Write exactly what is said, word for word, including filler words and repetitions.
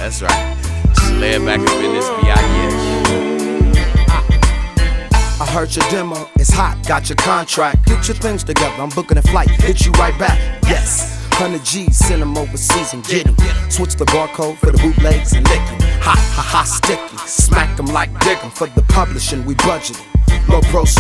That's right. Sled back up in this B I I heard your demo, it's hot, got your contract. Get your things together, I'm booking a flight, hit you right back. Yes, one hundred G's, send them overseas and get 'em. Switch the barcode for the bootlegs and lick 'em. Ha ha ha, sticky, smack 'em like dick 'em. For the publishing, we budgeting. Low pro